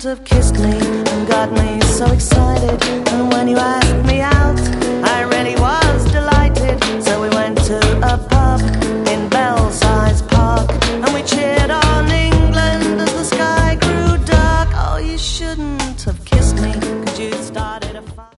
have kissed me and got me so excited. And when